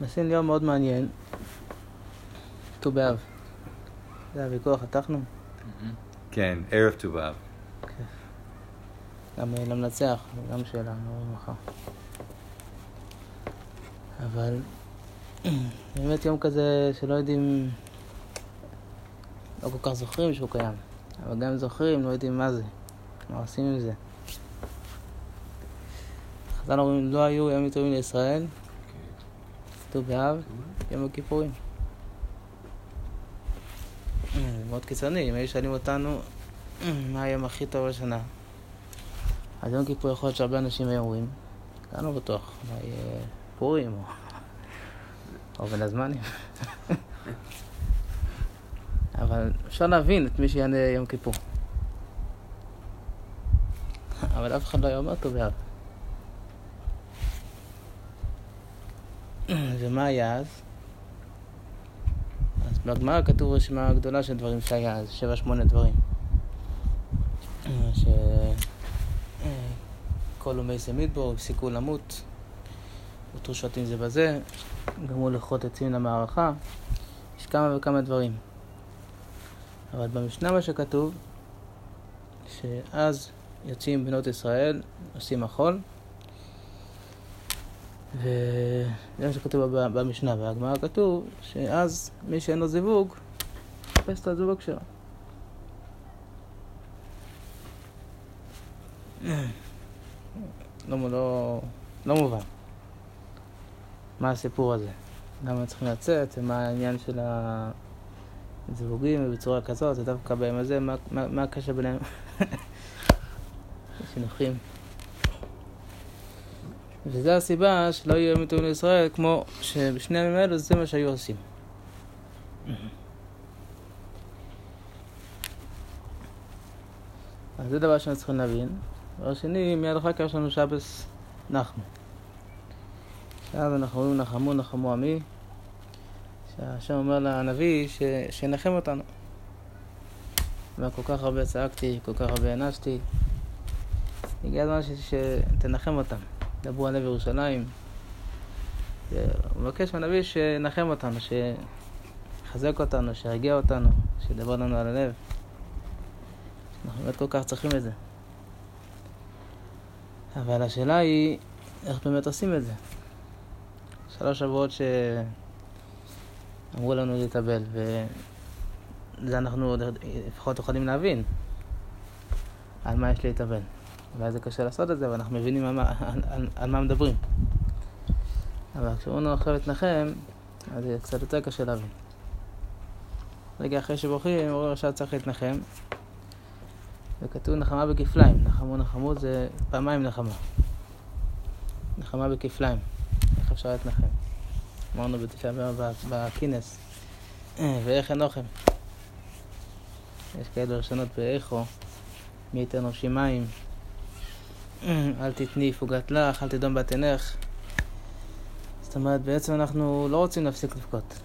נשים ליום מאוד מעניין. ט"ו באב. זה הוויכוח, חתכנו? כן, ערב ט"ו באב. גם למנצח, גם שאלה, לא מחר. אבל באמת יום כזה שלא יודעים, לא כל כך זוכרים שהוא קיים. אבל גם זוכרים, לא יודעים מה זה, מה עושים עם זה. חז"ל אומרים, לא היו ימים טובים לישראל, ט"ו באב, יום הכיפורים. זה מאוד קיצוני, אם היו שואלים אותנו מה היום הכי טוב בשנה. אז יום כיפור יכול להיות שהרבה אנשים היו אומרים, כאן לא בטוח, אולי פורים או בין הזמנים. אבל אפשר להבין את מי שיענה יום כיפור. אבל אף אחד לא היה אומר ט"ו באב. ומה היה אז? אז בגמרא כתוב רשימה גדולה של דברים שהיה אז, 7-8 דברים. כל אומי סמידבור, הפסיקו למות, הותרו שותים זה בזה, גמרו לחות עצים למערכה, יש כמה וכמה דברים. אבל במשנה מה שכתוב, שאז יוצאים בנות ישראל, עושים מחול, וזה מה שכתוב במשנה, והגמרא כתוב שאז מי שאין לו זיווג, חפש את הזיווג שלו. לא מובן. מה הסיפור הזה? למה צריכים לצאת? ומה העניין של הזיווגים בצורה כזאת? זה דווקא ביום הזה, מה הקשר ביניהם? שנוחים. וזו הסיבה שלא יהיו ימים טובים לישראל, כמו שבשני הימים האלו זה מה שהיו עושים. אז זה דבר שאני צריכים להבין. דבר שני, מיד אחר כך יש לנו שבס נחמו. שאז אנחנו אומרים נחמו עמי, שהשם אומר לנביא שינחם אותנו. וכל כך הרבה צעקתי, כל כך הרבה ענשתי, הגיע הזמן שתנחם אותם. דברו על לב ירושלים. הוא מבקש מהנביא שנחם אותנו, שיחזק אותנו, שירגיע אותנו, שידבר לנו על הלב. אנחנו באמת כל כך צריכים את זה. אבל השאלה היא, איך באמת עושים את זה? 3 שבועות שאמרו לנו להתאבל, וזה אנחנו לפחות יכולים להבין על מה יש להתאבל. אולי זה קשה לעשות את זה, אבל אנחנו מבינים על מה מדברים. אבל כשאומרים עכשיו להתנחם, אז זה קצת יותר קשה להבין. רגע אחרי שבוכים, אומרים עכשיו צריך להתנחם, וכתוב נחמה בכפליים. נחמו זה פעמיים נחמה. נחמה בכפליים. איך אפשר להתנחם? אמרנו בתשעה באב בכינס. ואיך אנוכם? יש כאלה ראשונות באיכו. מי ייתן נפשי מים. אל תתני פוגת לך, אל תדום בת עינך. זאת אומרת, בעצם אנחנו לא רוצים להפסיק לבכות.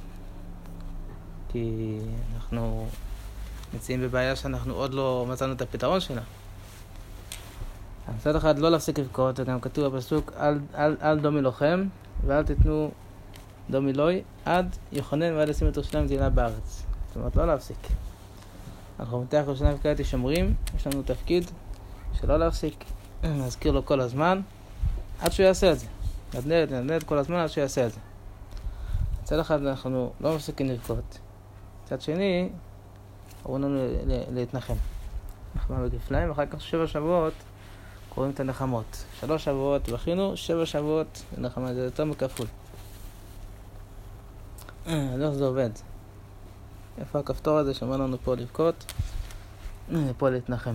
כי אנחנו מציעים בבעיה שאנחנו עוד לא מצאנו את הפתרון שלה. מצד אחד לא להפסיק לבכות, וגם כתוב בפסוק, אל דומי לוחם, ואל תתנו דומי לוי, עד יוחנן ועד לשים את ירושלים מדינה בארץ. זאת אומרת, לא להפסיק. אנחנו מתח ירושלים וכעת שומרים, יש לנו תפקיד שלא להפסיק. נזכיר לו כל הזמן, עד שהוא יעשה את זה. נדנד כל הזמן עד שהוא יעשה את זה. מצד אחד אנחנו לא מפסיקים לבכות. מצד שני, אמרו לנו להתנחם. נחמה בכפליים, ואחר כך 7 שבועות קוראים את הנחמות. 3 שבועות בכינו, 7 שבועות נחמה, זה יותר מכפול. אז איך זה עובד? איפה הכפתור הזה שאומר לנו פה לבכות? פה להתנחם.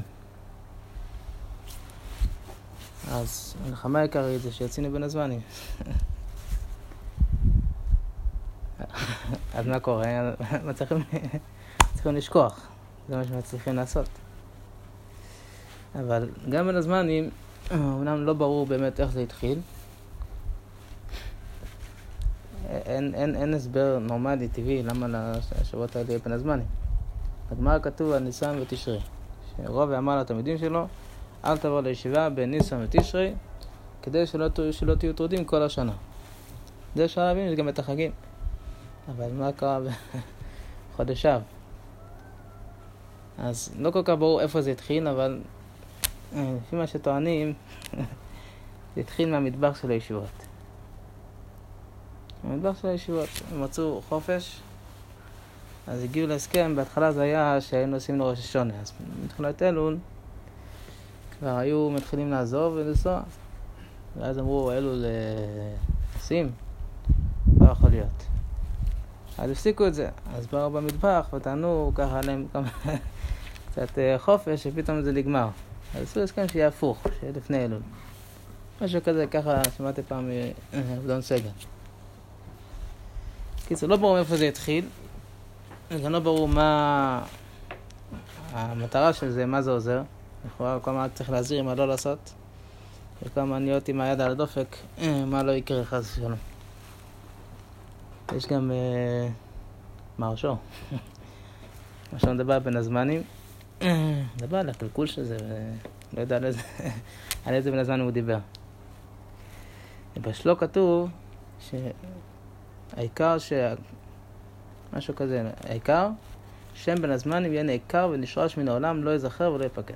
אז הנחמה העיקרית זה שיצינו בין הזמנים. אז מה קורה? צריכים לשכוח. זה מה שמצליחים לעשות. אבל גם בין הזמנים, אומנם לא ברור באמת איך זה התחיל. אין הסבר נורמלי, טבעי, למה לשבועות האלה בין הזמנים. בגמרא כתוב על ניסן ותשרי. שרוב אמר לתלמידים שלו, אל תבוא לישיבה בין ניסן ותשרי, כדי שלא תהיו טרודים כל השנה. זה אפשר להבין, יש גם את החגים. אבל מה קרה בחודש אב? אז לא כל כך ברור איפה זה התחיל, אבל לפי מה שטוענים, זה התחיל מהמטבח של הישיבות. המטבח של הישיבות, הם מצאו חופש, אז הגיעו להסכם, בהתחלה זה היה שהיינו עושים לו ראש השונה, אז מתחילת אלול כבר היו מתחילים לעזוב ולנסוע, ואז אמרו, אלול עושים, לא יכול להיות. אז הפסיקו את זה, אז באו במטבח וטענו ככה עליהם קצת חופש, שפתאום זה נגמר. אז עשו הסכם שיהיה הפוך, שיהיה לפני אלול. משהו כזה, ככה שמעתי פעם עבדון סגל. קיצור, לא ברור מאיפה זה התחיל, גם לא ברור מה המטרה של זה, מה זה עוזר. לכאורה כמה צריך להזהיר מה לא לעשות, וכמה להיות עם היד על הדופק, מה לא יקרה חס ושלום. יש גם מרשו, מרשו מדבר בין הזמנים, מדבר על הקלקול של זה, לא יודע על איזה בין הזמנים הוא דיבר. בשלו כתוב שהעיקר משהו כזה, העיקר שם בין הזמנים יהיה נעקר ונשרש מן העולם, לא יזכר ולא יפקד.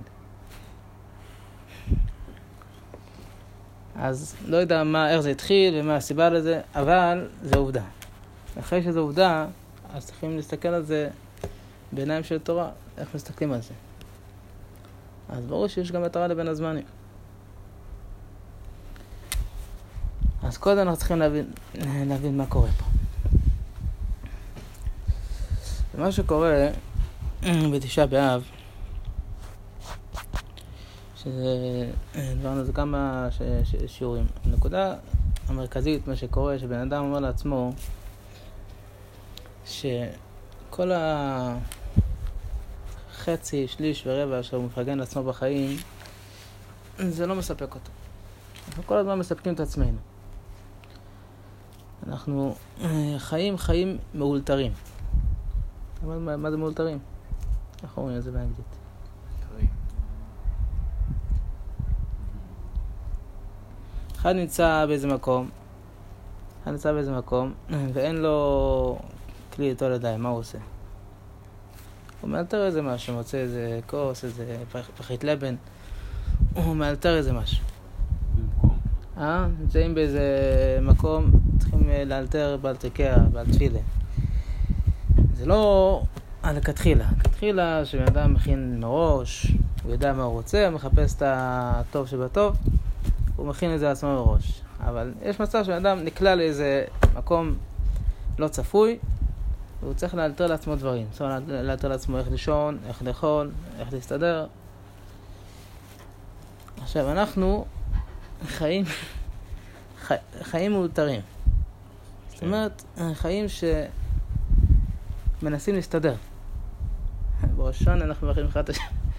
אז לא יודע איך זה התחיל ומה הסיבה לזה, אבל זה עובדה. אחרי שזו עובדה, אז צריכים להסתכל על זה בעיניים של תורה, איך מסתכלים על זה. אז ברור שיש גם מטרה לבין הזמנים. אז קודם אנחנו צריכים להבין מה קורה פה. ומה שקורה בתשעה באב, שדברנו זה כמה שיעורים. הנקודה המרכזית, מה שקורה, שבן אדם אומר לעצמו, שכל החצי, שליש ורבע שהוא מפרגן לעצמו בחיים, זה לא מספק אותו. אנחנו כל הזמן מספקים את עצמנו. אנחנו חיים מאולתרים. מה זה מאולתרים? איך אומרים את זה באנגלית? אחד נמצא באיזה מקום, ואין לו כלי איתו לידיים, מה הוא עושה? הוא מאלתר איזה משהו, מוצא איזה כוס, איזה פחית לבן, הוא מאלתר איזה משהו. נמצאים באיזה מקום, צריכים לאלתר בעל תרקע, בעל תפילה. זה לא על הכתחילה שבן אדם מכין מראש, הוא יודע מה הוא רוצה, הוא מחפש את הטוב שבטוב, הוא מכין את זה לעצמו מראש. אבל יש מצב שבן אדם נקלע לאיזה מקום לא צפוי, והוא צריך לאלתר לעצמו דברים. צריך לאלתר לעצמו איך לישון, איך לאכול, איך להסתדר. עכשיו, אנחנו חיים מאולתרים. זאת אומרת, חיים שמנסים להסתדר. בראשון אנחנו מברכים אחד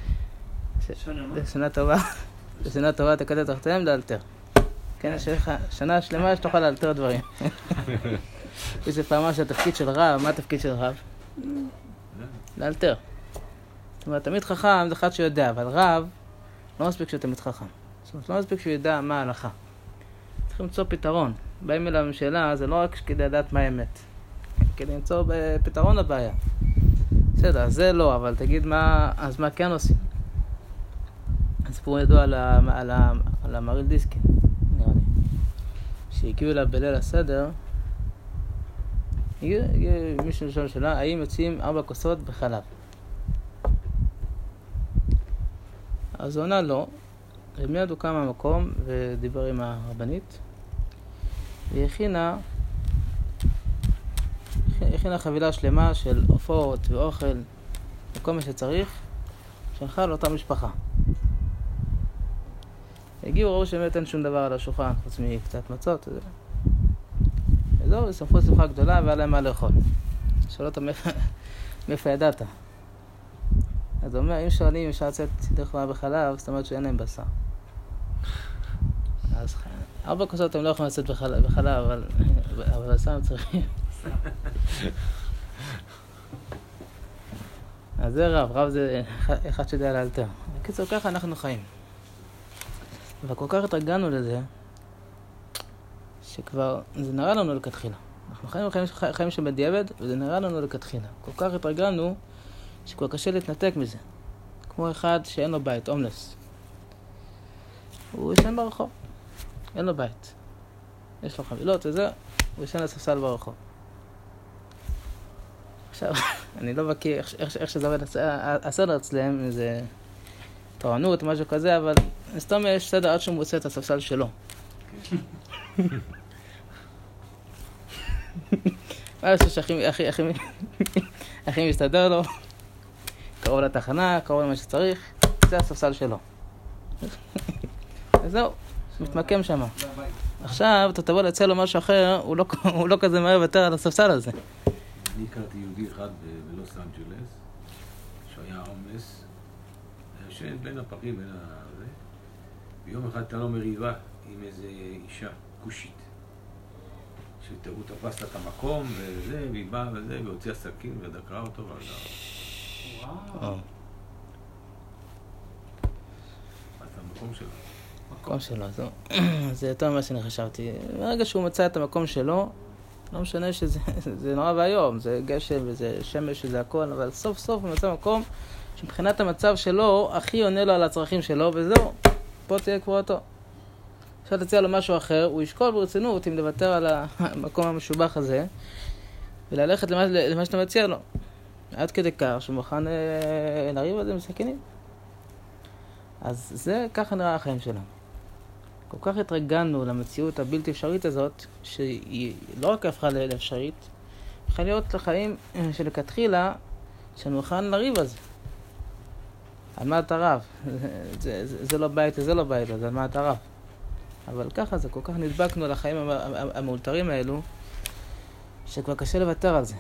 שנה טובה. בשנה טובה תקדם תחתיהם לאלתר. כן, יש לך שנה שלמה שתוכל לאלתר דברים. יש פעמה שהתפקיד של רב, מה התפקיד של רב? לאלתר. זאת אומרת, תמיד חכם זה אחד שיודע, אבל רב לא מספיק שהוא תמיד חכם. זאת אומרת, לא מספיק שהוא ידע מה ההלכה. צריך למצוא פתרון. באים אליו עם שאלה, זה לא רק כדי לדעת מה האמת. כדי למצוא פתרון לבעיה. בסדר, אז זה לא, אבל תגיד אז מה כן עושים? הסיפור ידוע על המריל דיסקין, נראה לי. שהגיעו אליו בליל הסדר, הגיע מישהו לשאול שאלה, האם יוצאים 4 כוסות בחלב? אז הוא עונה לא, ומיד הוא קם מהמקום ודיבר עם הרבנית, והיא הכינה חבילה שלמה של עופות ואוכל וכל מה שצריך, שלחה לאותה משפחה. הגיעו, ראו שבאמת אין שום דבר על השולחן, חוץ מקצת מצות. וזהו, שמחו שמחה גדולה והיה להם מה לאכול. שאלו אותם מאיפה ידעת? אז הוא אומר, אם שואלים אם אפשר לצאת דרך מה בחלב, זאת אומרת שאין להם בשר. אז 4 כוסות הם לא יכולים לצאת בחלב, אבל בשר הם צריכים. אז זה רב זה אחד שיודע לאלתר. בקיצור, ככה אנחנו חיים. וכל כך התרגלנו לזה, שכבר זה נראה לנו לכתחילה. אנחנו חיים שבדיעבד, וזה נראה לנו לכתחילה. כל כך התרגלנו שכבר קשה להתנתק מזה. כמו אחד שאין לו בית, הומלס. הוא ישן ברחוב, אין לו בית. יש לו חבילות וזה, הוא ישן לספסל ברחוב. עכשיו, אני לא בקיא איך שזה עובד הסדר אצלם, איזה תורנות, משהו כזה, אבל סתם יש סדר עד שהוא מוצא את הספסל שלו. מה יש שהכי מסתדר לו, קרוב לתחנה, קרוב למה שצריך, זה הספסל שלו. וזהו, מתמקם שם. עכשיו, אתה תבוא להציע לו משהו אחר, הוא לא כזה מהר לוותר על הספסל הזה. אני הכרתי יהודי אחד בלוס אנג'לס, שהיה הומלס, ישן בין הפחים, בין הזה, ויום אחד הייתה לו מריבה עם איזה אישה כושית. שהוא תפס לה את המקום וזה, והיא באה וזה, והוציאה סכין ודקרה אותו ועזר. וואו. את המקום שלו. המקום שלו, זה יותר ממה שאני חשבתי. ברגע שהוא מצא את המקום שלו, לא משנה שזה נורא והיום, זה גשם וזה שמש וזה הכל, אבל סוף סוף הוא מצא מקום שמבחינת המצב שלו, הכי עונה לו על הצרכים שלו, וזהו, פה תהיה קבורתו. עכשיו תציע לו משהו אחר, הוא ישקול ברצינות אם לוותר על המקום המשובח הזה, וללכת למה שאתה מציע לו. עד כדי כך שהוא מוכן לריב על זה מסכנים. אז זה ככה נראה החיים שלנו. כל כך התרגלנו למציאות הבלתי אפשרית הזאת, שהיא לא רק הפכה לאפשרית, יכולה להיות לחיים שלכתחילה, שאני מוכן לריב על זה. על מה אתה רב? זה לא בית, זה לא בית, אז על מה אתה רב? אבל ככה זה, כל כך נדבקנו על החיים המאולתרים האלו, שכבר קשה לוותר על זה.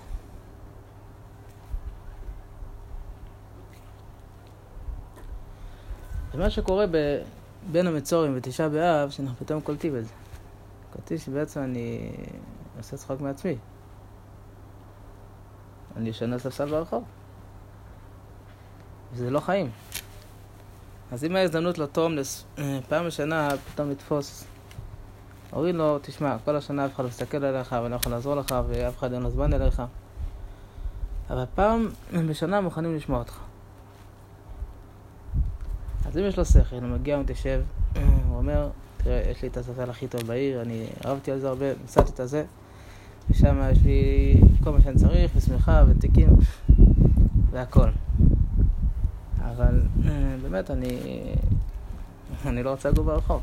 ומה שקורה בין המצורים ותשעה באב, שאנחנו פתאום קולטים את זה. קולטים שבעצם אני עושה צחוק מעצמי. אני ישן על ספסל ברחוב. וזה לא חיים. אז אם ההזדמנות לתום פעם בשנה פתאום לתפוס, הוריד לו, תשמע, כל השנה אף אחד לא מסתכל עליך ואני לא יכול לעזור לך ואף אחד אין לו זמן אליך. אבל פעם בשנה מוכנים לשמוע אותך. אז אם יש לו שכל, הוא מגיע ומתיישב, הוא אומר, תראה, יש לי את הספסל הכי טוב בעיר, אני אהבתי על זה הרבה, מצאתי את הזה, ושם יש לי כל מה שאני צריך, ושמחה ותיקים, והכל. אבל באמת אני לא רוצה לגור ברחוב.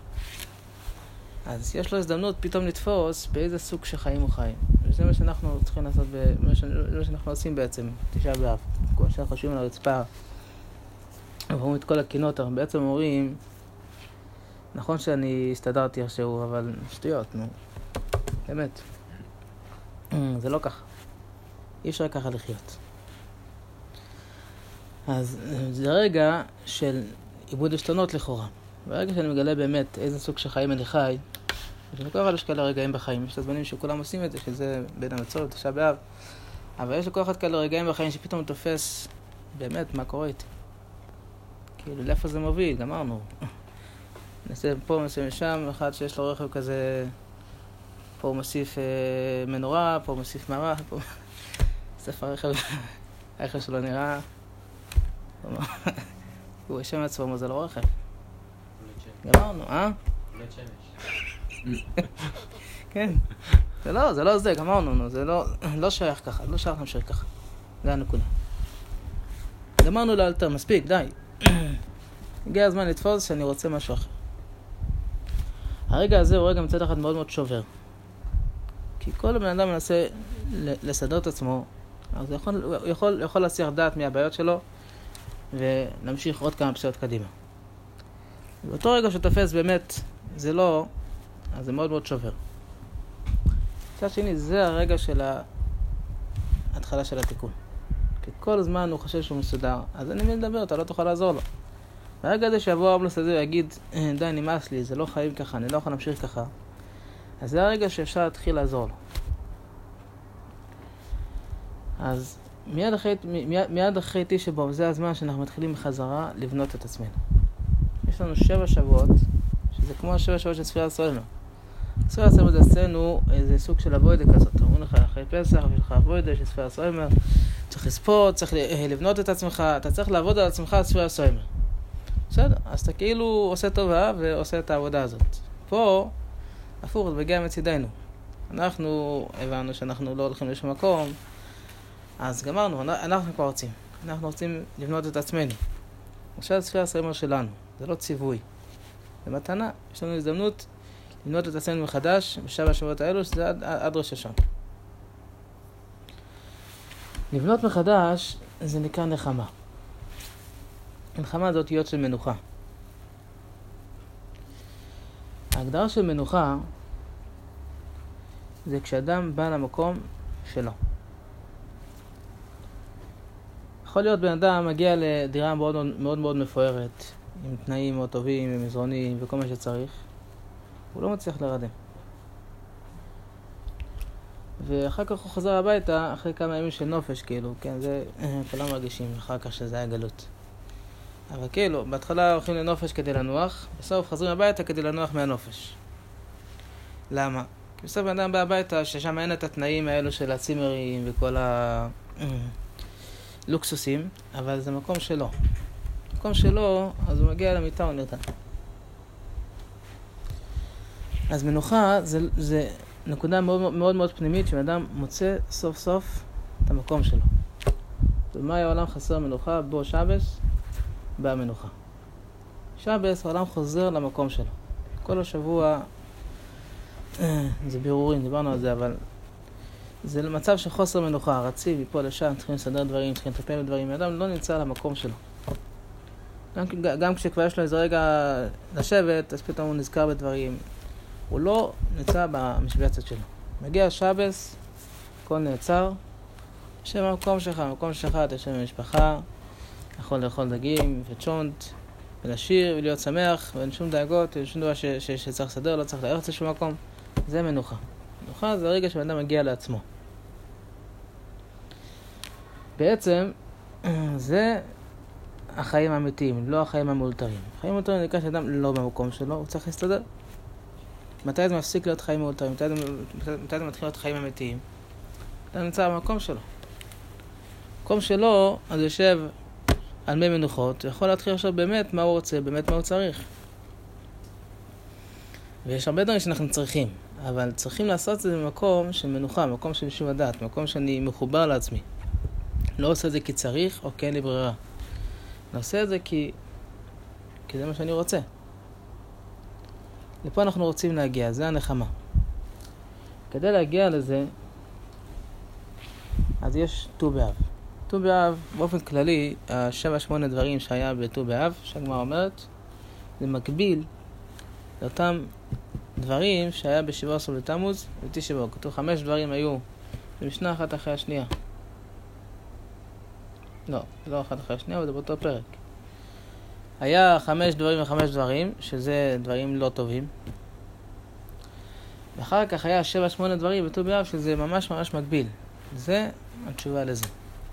אז יש לו הזדמנות פתאום לתפוס באיזה סוג של חיים הוא חיים. וזה מה שאנחנו צריכים לעשות, מה שאנחנו עושים בעצם, תשעה באב. כמו שאנחנו חושבים על הרצפה, ואומרים את כל הקינות, אנחנו בעצם אומרים, נכון שאני הסתדרתי איכשהו, אבל שטויות, נו. באמת. זה לא ככה. אי אפשר ככה לחיות. אז זה רגע של עיבוד השתנות לכאורה. ברגע שאני מגלה באמת איזה סוג של חיים אני חי, יש כל אחד יש כאלה רגעים בחיים. יש את הזמנים שכולם עושים את זה, שזה בין המצור לתשעה באב. אבל יש לכל אחד כאלה רגעים בחיים שפתאום תופס באמת מה קורה איתי. כאילו, לאיפה זה מוביל? גמרנו. נעשה פה, נעשה משם, אחד שיש לו רכב כזה, פה הוא מוסיף מנורה, פה הוא מוסיף מערה, פה... ספר הרכב, הרכב שלו נראה... הוא ישם עצמו, מה זה לא רכב? גמרנו, בולט שמש. כן. זה לא זה, גמרנו, זה לא שייך ככה, לא שייך להמשיך ככה. זה הנקודה. גמרנו לאלתר, מספיק, די. הגיע הזמן לתפוס שאני רוצה משהו אחר. הרגע הזה הוא רגע מצד אחד מאוד מאוד שובר. כי כל הבן אדם מנסה לסדר את עצמו, אז הוא יכול להסיח דעת מהבעיות שלו, ולהמשיך עוד כמה פסיעות קדימה. באותו רגע שתופס באמת, זה לא, אז זה מאוד מאוד שובר. מצד שני, זה הרגע של ההתחלה של התיקון. כי כל הזמן הוא חושב שהוא מסודר, אז אני מדבר, אתה לא תוכל לעזור לו. ברגע הזה שיבוא האבלוס הזה ויגיד, די, נמאס לי, זה לא חיים ככה, אני לא יכול להמשיך ככה, אז זה הרגע שאפשר להתחיל לעזור לו. אז מיד אחרי תשעה, זה הזמן שאנחנו מתחילים בחזרה לבנות את עצמנו. יש לנו 7 שבועות, שזה כמו 7 שבועות של ספירת סולנו. ספירת סוימר זה אצלנו איזה סוג של אבוידה כזאת. אומרים לך אחרי פסח, בשבילך אבוידה של ספירת סוימר, צריך לספות, צריך לבנות את עצמך, אתה צריך לעבוד על עצמך על ספירת סוימר. בסדר? אז אתה כאילו עושה טובה ועושה את העבודה הזאת. פה, הפוך, זה מגיע מצידנו. אנחנו הבנו שאנחנו לא הולכים לשום מקום, אז גמרנו, אנחנו כבר רוצים. אנחנו רוצים לבנות את עצמנו. עכשיו ספירת סוימר שלנו, זה לא ציווי. זה מתנה, יש לנו הזדמנות לבנות את עצמנו מחדש בשבע השבועות האלו, שזה עד ראש השנה. לבנות מחדש זה נקרא נחמה. נחמה זה אותיות של מנוחה. ההגדרה של מנוחה זה כשאדם בא למקום שלו. יכול להיות בן אדם מגיע לדירה מאוד מאוד, מאוד מפוארת, עם תנאים מאוד טובים, עם מזרונים וכל מה שצריך. הוא לא מצליח לרדם. ואחר כך הוא חזר הביתה, אחרי כמה ימים של נופש, כאילו, כן, זה כולם מרגישים אחר כך שזה היה גלות. אבל כאילו, בהתחלה הולכים לנופש כדי לנוח, בסוף חזרים הביתה כדי לנוח מהנופש. למה? כי בסוף בן אדם בא הביתה, ששם אין את התנאים האלו של הצימרים וכל הלוקסוסים, אבל זה מקום שלו. מקום שלו, אז הוא מגיע למיטה, הוא נרדם. אז מנוחה זה נקודה מאוד מאוד מאוד פנימית, שבן אדם מוצא סוף סוף את המקום שלו. במאי העולם חסר מנוחה, בו שבס, באה מנוחה. שבס, העולם חוזר למקום שלו. כל השבוע, זה בירורים, דיברנו על זה, אבל זה מצב של חוסר מנוחה, רציב, מפה לשם, צריכים לסדר דברים, צריכים לטפל בדברים, האדם לא נמצא על המקום שלו. גם כשכבר יש לו איזה רגע לשבת, אז פתאום הוא נזכר בדברים. הוא לא נמצא במשבצת שלו. מגיע שבס, הכל נעצר, יושב במקום שלך, במקום שלך, אתה יושב במשפחה, יכול לאכול דגים וצ'ונט, ולשיר ולהיות שמח, ואין שום דאגות, אין שום דבר שצריך לסדר, לא צריך לארץ לשום מקום. זה מנוחה. מנוחה זה הרגע שבן אדם מגיע לעצמו. בעצם, זה החיים האמיתיים, לא החיים המאולתרים. החיים המאולתרים נקרא שאדם לא במקום שלו, הוא צריך להסתדר. מתי זה מפסיק להיות חיים מאולתרים? מתי זה מתחיל להיות חיים אמיתיים? אתה נמצא במקום שלו. במקום שלו, אז יושב על מי מנוחות, ויכול להתחיל עכשיו באמת מה הוא רוצה, באמת מה הוא צריך. ויש הרבה דברים שאנחנו צריכים, אבל צריכים לעשות את זה במקום של מנוחה, במקום של שוב הדעת, במקום שאני מחובר לעצמי. לא עושה את זה כי צריך או כי אין לי ברירה. אני עושה את זה כי זה מה שאני רוצה. לפה אנחנו רוצים להגיע, זה הנחמה. כדי להגיע לזה, אז יש ט"ו באב. ט"ו באב, באופן כללי, 7-8 דברים שהיה בט"ו באב, שהגמרא אומרת, זה מקביל לאותם דברים שהיה ב17 בתמוז ובתשעה באב. כתוב 5 דברים היו במשנה אחת אחרי השנייה. לא, זה לא אחת אחרי השנייה, אבל זה באותו פרק. היה 5 דברים ו5 דברים, שזה דברים לא טובים. ואחר כך היה 7-8 דברים בט"ו באב, שזה ממש ממש מקביל. זה התשובה לזה.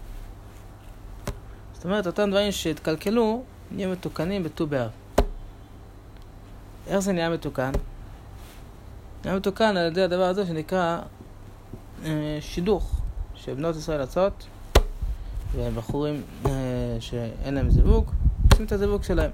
זאת אומרת, אותם דברים שהתקלקלו, נהיה מתוקנים בט"ו באב. איך זה נהיה מתוקן? נהיה מתוקן על ידי הדבר הזה שנקרא שידוך, שבנות ישראל יוצאות, ובחורים שאין להם זיווג, עושים את הזיווג שלהם.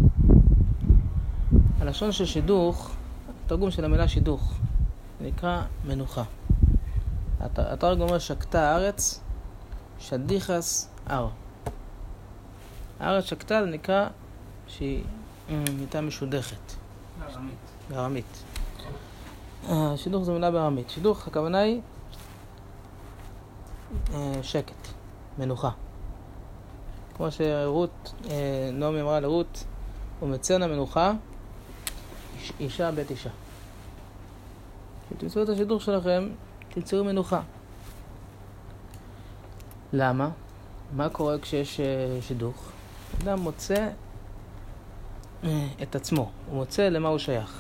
הלשון של שידוך, התרגום של המילה שידוך, נקרא מנוחה. התרגום אומר שקטה הארץ, שדיחס אר. הארץ שקטה זה נקרא שהיא מיטה משודכת. בארמית. שידוך זו מילה בארמית. שידוך, הכוונה היא שקט, מנוחה. כמו שרות, נעמי אמרה לרות, ומצאנה מנוחה, אישה בית אישה. כשתמצאו את השידוך שלכם, תמצאו מנוחה. למה? מה קורה כשיש שידוך? אדם מוצא את עצמו, הוא מוצא למה הוא שייך.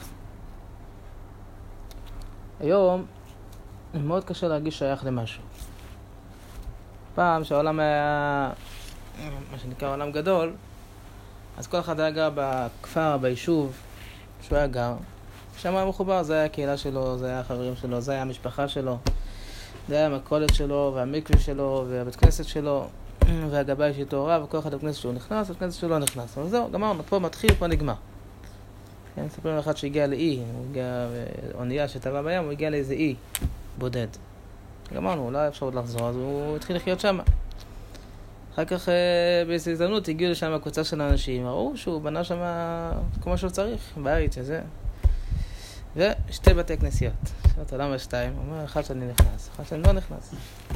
היום מאוד קשה להרגיש שייך למשהו. פעם שהעולם היה מה שנקרא עולם גדול, אז כל אחד היה גר בכפר, ביישוב שהוא היה גר, שם היה מחובר, זה היה הקהילה שלו, זה היה החברים שלו, זה היה המשפחה שלו, זה היה המכולת שלו, והמקווה שלו, והבית כנסת שלו, והגבאי שאיתו רב, וכל אחד בכנסת שהוא נכנס, בכנסת שלו נכנס. אבל זהו, גמרנו, פה מתחיל, פה נגמר. כן, מספרים לאחד שהגיע לאי, הוא הגיע אונייה שטבע בים, הוא הגיע לאיזה אי בודד. גמרנו, לא היה אפשרות לחזור, אז הוא התחיל לחיות שם. אחר כך באיזו הזדמנות הגיעו לשם הקבוצה של האנשים, ראו שהוא בנה שם כמו שהוא צריך, בית שזה. ושתי בתי כנסיות. שאלת למה שתיים? הוא אומר, אחד שאני נכנס, אחד שאני לא נכנס.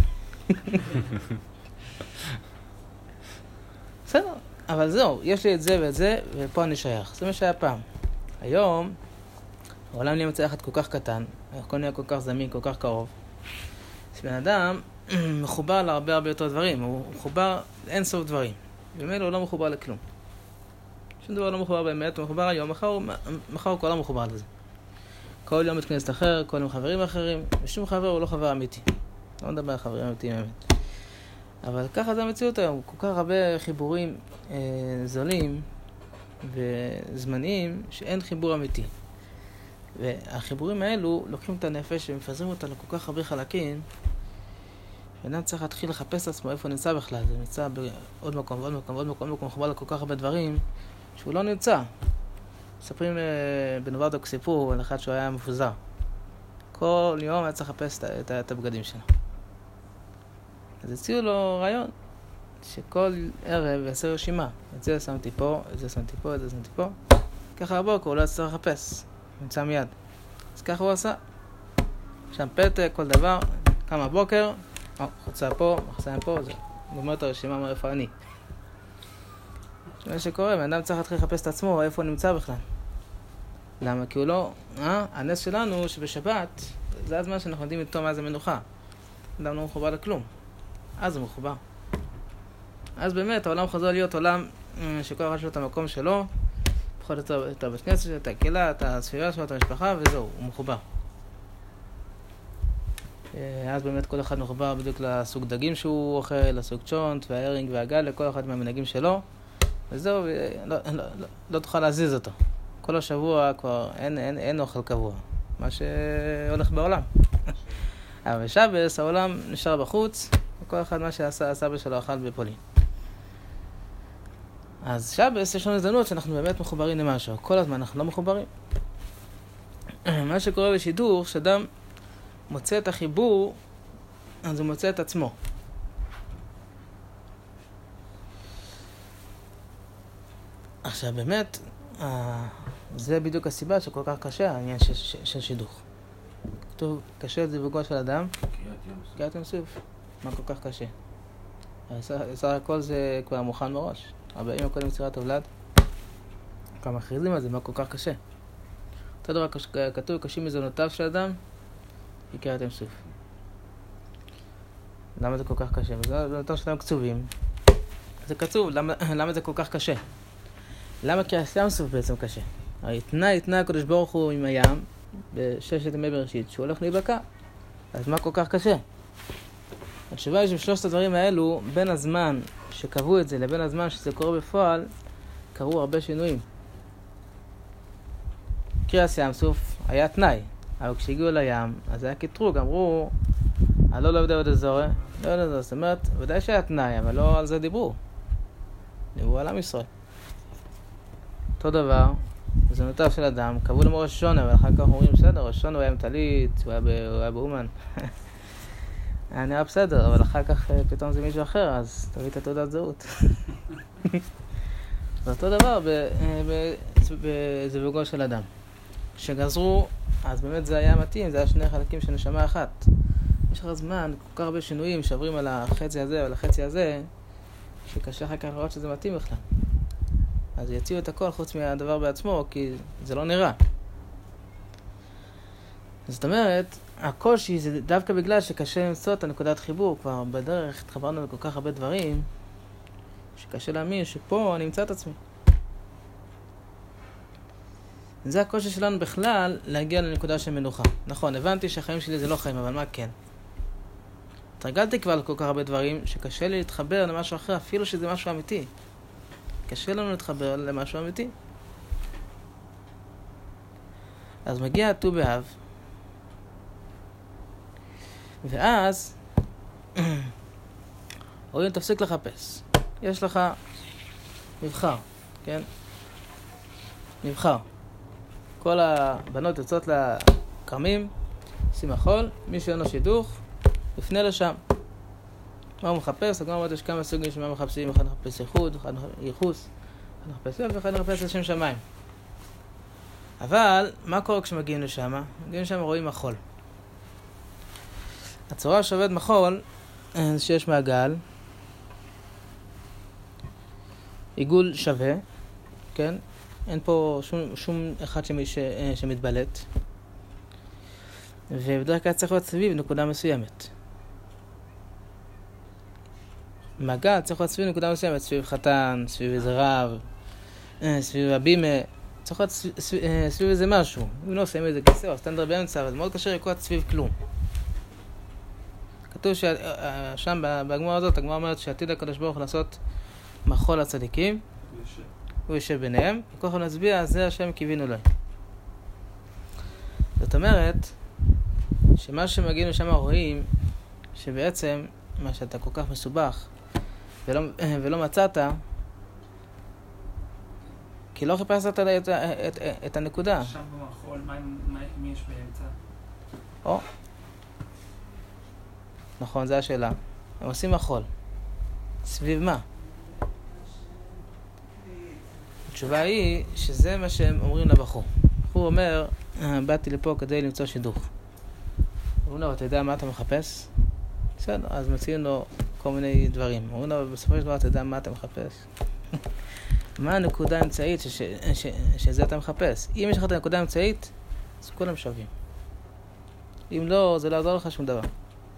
בסדר, אבל זהו, יש לי את זה ואת זה, ופה אני שייך. זה מה שהיה פעם. היום, העולם נהיה מצא אחד כל כך קטן, הכל נהיה כל כך זמין, כל כך קרוב. אז בן אדם מחובר להרבה הרבה יותר דברים, הוא מחובר לאין סוף דברים. במילא הוא לא מחובר לכלום. שום דבר לא מחובר באמת, הוא מחובר היום, מחר כל העולם מחובר לזה. כל יום מתכנסת אחר, כל יום חברים אחרים, ושום חבר הוא לא חבר אמיתי. לא מדבר על חברים אמיתיים באמת. אבל ככה זה המציאות היום, כל כך הרבה חיבורים זולים וזמניים שאין חיבור אמיתי. והחיבורים האלו לוקחים את הנפש ומפזרים אותה לכל כך הרבה חלקים, ואדם צריך להתחיל לחפש את עצמו איפה נמצא בכלל. זה נמצא בעוד מקום ועוד מקום ועוד מקום, מחובר לכל כך הרבה דברים שהוא לא נמצא. מספרים בנוברדוק סיפור על אחד שהוא היה מפוזר. כל יום היה צריך לחפש את הבגדים שלו. אז הציעו לו רעיון, שכל ערב יעשה רשימה. את זה שמתי פה, את זה שמתי פה, את זה שמתי פה. ככה הבוקר הוא לא צריך לחפש, נמצא מיד. אז ככה הוא עשה. שם פתק, כל דבר, קם הבוקר, חוצה פה, מחציים פה, זה גומר את הרשימה, אומר איפה אני. מה שקורה, בן אדם צריך להתחיל לחפש את עצמו, איפה הוא נמצא בכלל. למה? כי הוא לא, הנס שלנו שבשבת, זה הזמן שאנחנו יודעים איתו מה זה מנוחה. אדם לא מחובר לכלום. אז הוא מחובר. אז באמת העולם חוזר להיות עולם שכל אחד שלו את המקום שלו, פחות את הבית כנסת שלו, את הקהילה, את הסביבה שלו, את המשפחה, וזהו, הוא מחובר. אז באמת כל אחד מחובר בדיוק לסוג דגים שהוא אוכל, לסוג צ'ונט וההרינג והגל, לכל אחד מהמנהגים שלו, וזהו, לא תוכל להזיז אותו. כל השבוע כבר אין אוכל קבוע, מה שהולך בעולם. אבל בשבס העולם נשאר בחוץ, וכל אחד מה שעשה הסבא שלו אכל בפולין. אז שבס יש לנו הזדמנות שאנחנו באמת מחוברים למשהו. כל הזמן אנחנו לא מחוברים. מה שקורה בשידור, שאדם מוצא את החיבור, אז הוא מוצא את עצמו. עכשיו באמת, זה בדיוק הסיבה שכל כך קשה העניין של שידוך. כתוב, קשה את זיווגו של אדם, קריאת ים סוף. מה כל כך קשה? סך הכל זה כבר מוכן מראש. אבל אם הכל מצירת הולד, כמה מכריזים על זה, מה כל כך קשה? אותו דבר כתוב, קשים מזונותיו של אדם, היא קריאת ים סוף. למה זה כל כך קשה? מזונותיו של אדם קצובים. זה קצוב, למה זה כל כך קשה? למה קריאת ים סוף בעצם קשה? הרי התנה הקדוש ברוך הוא עם הים, בששת ימי בראשית, שהוא הולך להיבקע. אז מה כל כך קשה? התשובה היא שבשלושת הדברים האלו, בין הזמן שקבעו את זה לבין הזמן שזה קורה בפועל, קרו הרבה שינויים. קריאת ים סוף היה תנאי, אבל כשהגיעו לים, אז היה קטרוג, אמרו, לא עבדי עבדי זורי, לא עבדי זורי, זאת אומרת, ודאי שהיה תנאי, אבל לא על זה דיברו. דיברו על עם ישראל. אותו דבר, בזונותיו של אדם, קבעו למו ראש השונה, אבל אחר כך אומרים, בסדר, ראש השונה הוא היה עם טלית, הוא היה באומן. היה נראה בסדר, אבל אחר כך פתאום זה מישהו אחר, אז תביא את התעודת זהות. ואותו דבר בזיווגו של אדם. כשגזרו, אז באמת זה היה מתאים, זה היה שני חלקים של נשמה אחת. במשך הזמן, כל כך הרבה שינויים שעוברים על החצי הזה ועל החצי הזה, שקשה אחר כך לראות שזה מתאים בכלל. אז יציעו את הכל חוץ מהדבר בעצמו, כי זה לא נראה. זאת אומרת, הקושי זה דווקא בגלל שקשה למצוא את הנקודת חיבור. כבר בדרך התחברנו לכל כך הרבה דברים, שקשה להאמין שפה אני אמצא את עצמי. זה הקושי שלנו בכלל להגיע לנקודה של מנוחה. נכון, הבנתי שהחיים שלי זה לא חיים, אבל מה כן? התרגלתי כבר לכל כך הרבה דברים שקשה לי להתחבר למשהו אחר, אפילו שזה משהו אמיתי. קשה לנו להתחבר למשהו אמיתי. אז מגיע ט"ו באב, ואז אומרים תפסיק לחפש. יש לך מבחר, כן? מבחר. כל הבנות יוצאות לכרמים, עושים החול, מי שאין לו שידוך, יפנה לשם. מה הוא מחפש? הגמרא אומרת יש כמה סוגים שמה מחפשים, אחד מחפש ייחוד, אחד ייחוס, אחד מחפש יופי, ואחד מחפש לשם שמיים. אבל מה קורה כשמגיעים לשם? מגיעים לשם רואים מחול. הצורה שעובד מחול, שיש מעגל, עיגול שווה, כן? אין פה שום אחד שמתבלט. ובדרך כלל צריך להיות סביב נקודה מסוימת. מעגל צריך להיות סביב נקודה מסוימת, סביב חתן, סביב איזה רב, סביב הבימה, צריך להיות סביב איזה משהו. אם לא עושים איזה כיסא או סטנדר באמצע, אבל מאוד קשה לקרות סביב כלום. כתוב שם בגמרא הזאת, הגמרא אומרת שעתיד הקדוש ברוך הוא לעשות מחול לצדיקים, הוא יושב ביניהם, וכל אחד נצביע, זה השם קיווינו לו. זאת אומרת, שמה שמגיעים לשם רואים, שבעצם מה שאתה כל כך מסובך ולא מצאת, כי לא חיפשת את הנקודה. שם במחול, מי יש באמצע? או. נכון, זו השאלה. הם עושים מחול. סביב מה? התשובה היא שזה מה שהם אומרים לבחור. הוא אומר, באתי לפה כדי למצוא שידוך. אומרים לו, אתה יודע מה אתה מחפש? בסדר, אז מציעים לו כל מיני דברים. אומרים לו, בסופו של דבר, אתה יודע מה אתה מחפש? מה הנקודה האמצעית שזה אתה מחפש? אם יש לך את הנקודה האמצעית, אז כולם שווים. אם לא, זה לא יעזור לך שום דבר.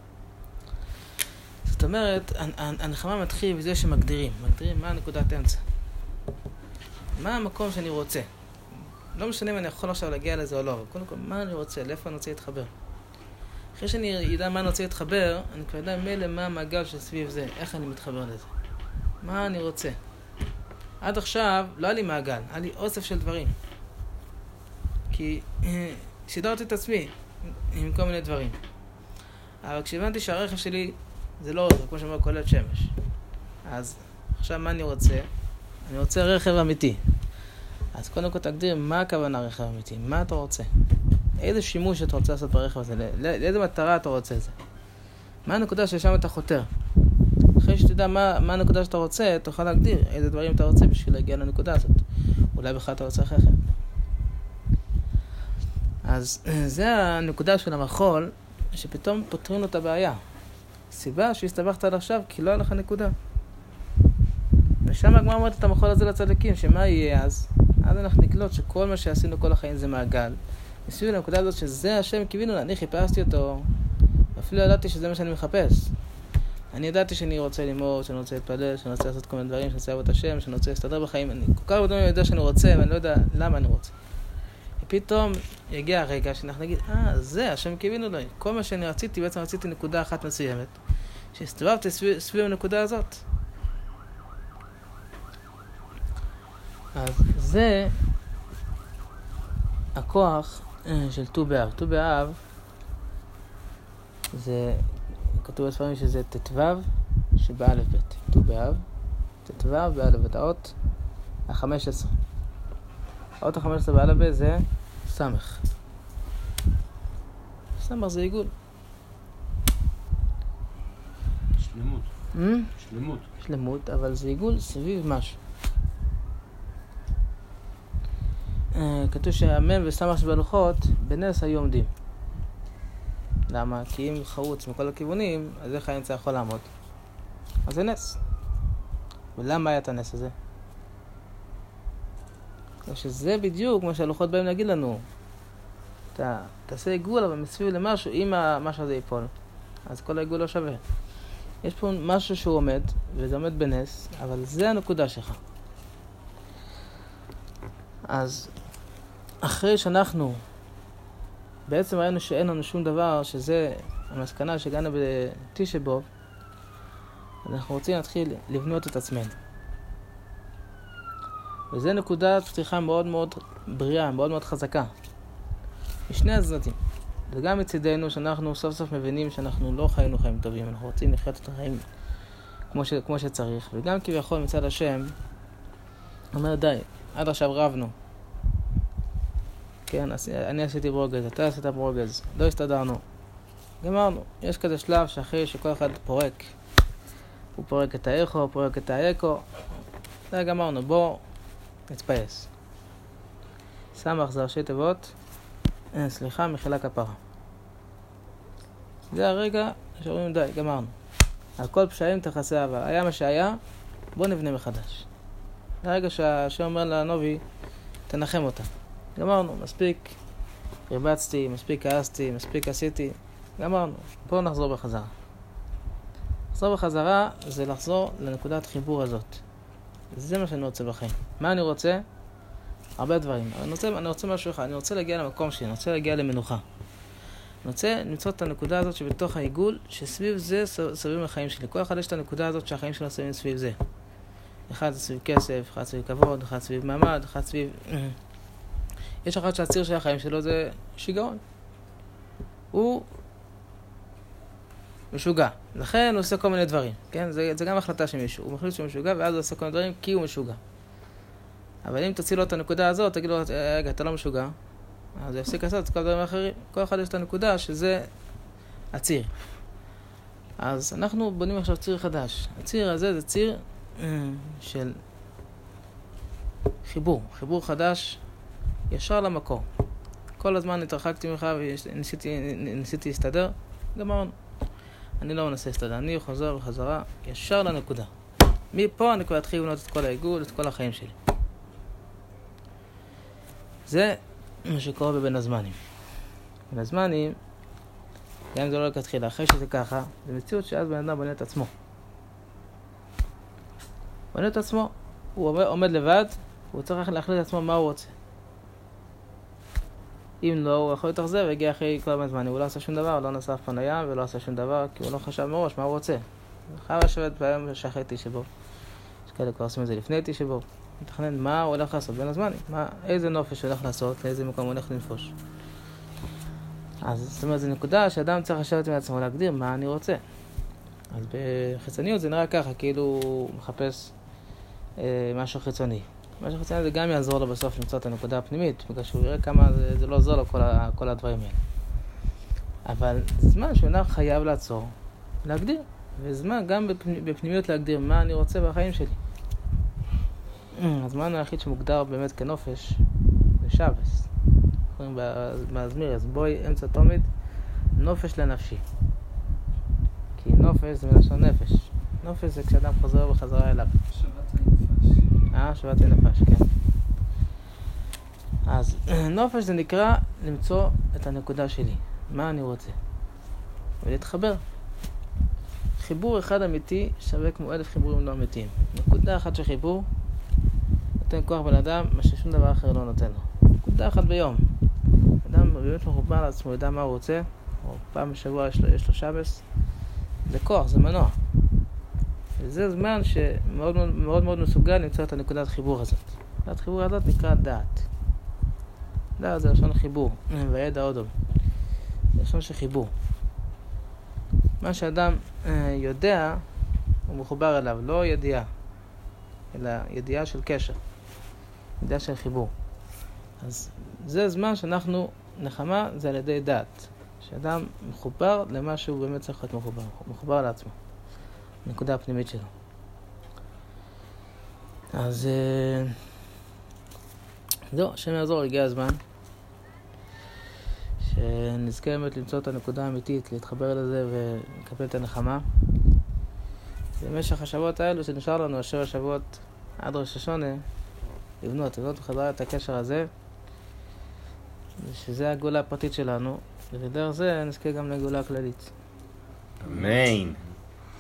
זאת אומרת, הנחמה מתחיל בזה שמגדירים. מגדירים מה הנקודת האמצע. מה המקום שאני רוצה. לא משנה אם אני יכול עכשיו להגיע לזה או לא, אבל קודם כל, מה אני רוצה? לאיפה אני רוצה להתחבר? אחרי שאני יודע מה אני רוצה להתחבר, אני כבר יודע מילא מה המעגל שסביב זה, איך אני מתחבר לזה. מה אני רוצה? עד עכשיו לא היה לי מעגל, היה לי אוסף של דברים. כי שידרתי את עצמי עם כל מיני דברים. אבל כשהבנתי שהרכב שלי זה לא רכב, כמו שאומר קולט שמש. אז עכשיו מה אני רוצה? אני רוצה רכב אמיתי. אז קודם כל תגדיר מה הכוונה רכב אמיתי, מה אתה רוצה? איזה שימוש אתה רוצה לעשות ברכב הזה? לאיזה מטרה אתה רוצה את זה? מה הנקודה ששם אתה חותר? אחרי שתדע מה הנקודה שאתה רוצה, תוכל להגדיר איזה דברים אתה רוצה בשביל להגיע לנקודה הזאת. אולי בכלל אתה רוצה חכם. אז זה הנקודה של המחול, שפתאום פותרים לו את הבעיה. סיבה שהסתבכת עד עכשיו, כי לא היה לך נקודה. ושם הגמרא אומרת את המחול הזה לצדיקים, שמה יהיה אז? אז אנחנו נקלוט שכל מה שעשינו כל החיים זה מעגל. מסביב לנקודה הזאת שזה השם קיווינו, אני חיפשתי אותו, אפילו ידעתי שזה מה שאני מחפש. אני ידעתי שאני רוצה ללמוד, שאני רוצה להתפלל, שאני רוצה לעשות כל מיני דברים, שאני רוצה לעבוד את השם, שאני רוצה להסתדר בחיים. אני כל כך הרבה יודע שאני רוצה, ואני לא יודע למה אני רוצה. ופתאום יגיע הרגע שאנחנו נגיד, זה השם קיווינו לו. כל מה שאני רציתי, בעצם רציתי נקודה אחת מסוימת, שהסתובבתי סביב הנקודה הזאת. אז זה הכוח של ט"ו באב. ט"ו באב זה, כתוב בספרים שזה ט"ו שבאלף בית. ט"ו באב, ט"ו באלף בית. האות ה-15. האות ה-15 באלף בית זה סמך. סמך זה עיגול. שלמות. שלמות. שלמות, אבל זה עיגול סביב משהו. כתוב שהמם וסמך שבלוחות בנס היו עומדים. למה? כי אם חרוץ מכל הכיוונים, אז איך האמצע יכול לעמוד? אז זה נס. ולמה היה את הנס הזה? שזה בדיוק מה שהלוחות באים להגיד לנו. אתה תעשה עיגול, אבל מסביב למשהו, אם המשהו הזה ייפול, אז כל העיגול לא שווה. יש פה משהו שהוא עומד, וזה עומד בנס, אבל זה הנקודה שלך. אז אחרי שאנחנו בעצם ראינו שאין לנו שום דבר, שזה המסקנה שהגענו בתשעה באב, אנחנו רוצים להתחיל לבנות את עצמנו. וזה נקודת פתיחה מאוד מאוד בריאה, מאוד מאוד חזקה. משני הצדדים. וגם מצידנו שאנחנו סוף סוף מבינים שאנחנו לא חיינו חיים טובים, אנחנו רוצים לחיות את החיים כמו שצריך, וגם כביכול מצד השם אומר די, עד עכשיו רבנו, כן, אני עשיתי ברוגז, אתה עשית ברוגז, לא הסתדרנו, גמרנו. יש כזה שלב שאחרי שכל אחד פורק, הוא פורק את האיכו, הוא פורק את האקו, זה גמרנו, בוא נתפייס. סמך זה ראשי תיבות, סליחה, מחילה כפרה. זה הרגע שאומרים די, גמרנו. על כל פשעים תכסה אהבה. היה מה שהיה, בוא נבנה מחדש. זה הרגע שהשם אומר לנובי, תנחם אותה. גמרנו, מספיק הרבצתי, מספיק כעסתי, מספיק עשיתי. גמרנו, בוא נחזור בחזרה. לחזור בחזרה זה לחזור לנקודת חיבור הזאת. זה מה שאני רוצה בחיים. מה אני רוצה? הרבה דברים. אני רוצה משהו אחד. אני רוצה להגיע למקום שלי, אני רוצה להגיע למנוחה. אני רוצה למצוא את הנקודה הזאת שבתוך העיגול, שסביב זה סביבים החיים שלי. כל אחד יש את הנקודה הזאת שהחיים שלו סביבים סביב זה. אחד סביב כסף, אחד סביב כבוד, אחד סביב מעמד, אחד סביב... יש אחד שהציר של החיים שלו זה שיגעון. הוא משוגע. לכן הוא עושה כל מיני דברים. כן? זה גם החלטה של מישהו. הוא מחליט שהוא משוגע ואז הוא עושה כל מיני דברים כי הוא משוגע. אבל אם תוציא לו את הנקודה הזאת, תגיד לו, רגע, אתה לא משוגע. אז הוא יפסיק לעשות את כל הדברים האחרים. כל אחד יש את הנקודה שזה הציר. אז אנחנו בונים עכשיו ציר חדש. הציר הזה זה ציר של חיבור. חיבור חדש ישר למקור. כל הזמן התרחקתי ממך וניסיתי להסתדר. גמרנו. אני לא מנסה להסתדר. אני חוזר בחזרה ישר לנקודה. מפה אני כבר אתחיל לבנות את כל העיגול, את כל החיים שלי. זה מה שקורה בבין הזמנים. בין הזמנים, גם אם זה לא לכתחילה, אחרי שזה ככה, זה מציאות שאז בן אדם בונה את עצמו. בונה את עצמו, הוא עומד לבד, הוא צריך להחליט את עצמו מה הוא רוצה. אם לא, הוא יכול להתאכזב והגיע אחרי כל הזמן זמנים. הוא לא עשה שום דבר, לא נסע אף פעם לים ולא עשה שום דבר, כי הוא לא חשב מראש מה הוא רוצה. הוא חייב לשבת ביום שאחרי תשבו. יש כאלה כבר עושים את זה לפני תשבו. מתכנן מה הוא הולך לעשות בין הזמנים, איזה נופש הוא הולך לעשות, לאיזה מקום הוא הולך לנפוש. אז זאת אומרת, זו נקודה שאדם צריך לשבת עם עצמו להגדיר מה אני רוצה. אז בחיצוניות זה נראה ככה, כאילו הוא מחפש משהו חיצוני. משהו חיצוני זה גם יעזור לו בסוף למצוא את הנקודה הפנימית, בגלל שהוא יראה כמה זה לא עזור לו כל הדברים האלה. אבל זה זמן שהוא חייב לעצור, להגדיר. וזמן גם בפנימיות להגדיר מה אני רוצה בחיים שלי. הזמן היחיד שמוגדר באמת כנופש זה שבס. קוראים בהזמיר, אז בואי אמצע תומית נופש לנפשי. כי נופש זה מלשון נפש. נופש זה כשאדם חוזר בחזרה אליו. שבת ונפש. שבת ונפש, כן. אז נופש זה נקרא למצוא את הנקודה שלי. מה אני רוצה? ולהתחבר. חיבור אחד אמיתי שווה כמו 1000 חיבורים לא אמיתיים. נקודה אחת של חיבור נותן כוח בן אדם, מה ששום דבר אחר לא נותן לו. נקודה אחת ביום. אדם באמת מחובר לעצמו, יודע מה הוא רוצה, או פעם בשבוע יש לו שבס. זה כוח, זה מנוע. וזה זמן שמאוד מאוד מאוד מסוגל למצוא את הנקודת חיבור הזאת. הנקודת חיבור הזאת נקרא דעת. דעת זה לשון חיבור, וידע אודום. זה לשון של חיבור. מה שאדם יודע, הוא מחובר אליו, לא ידיעה, אלא ידיעה של קשר, ידיעה של חיבור. אז זה זמן שאנחנו, נחמה זה על ידי דעת. שאדם מחובר למה שהוא באמת צריך להיות מחובר. הוא מחובר לעצמו, נקודה הפנימית שלו. אז זהו, השם יעזור, הגיע הזמן שנזכה באמת למצוא את הנקודה האמיתית, להתחבר לזה ולקבל את הנחמה. במשך השבועות האלו שנשאר לנו, 7 שבועות עד ראש השונה, לבנות בחזרה את הקשר הזה, שזה הגאולה הפרטית שלנו, ובדרך זה נזכה גם לגאולה הכללית. אמן.